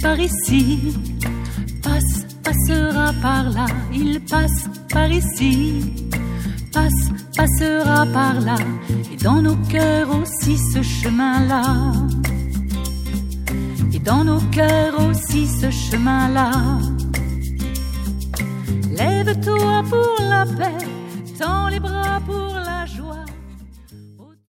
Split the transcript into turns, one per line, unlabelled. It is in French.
par ici, passera par là, il passe par ici, passera par là, et dans nos cœurs aussi ce chemin-là, et dans nos cœurs aussi ce chemin-là. Lève-toi pour la paix,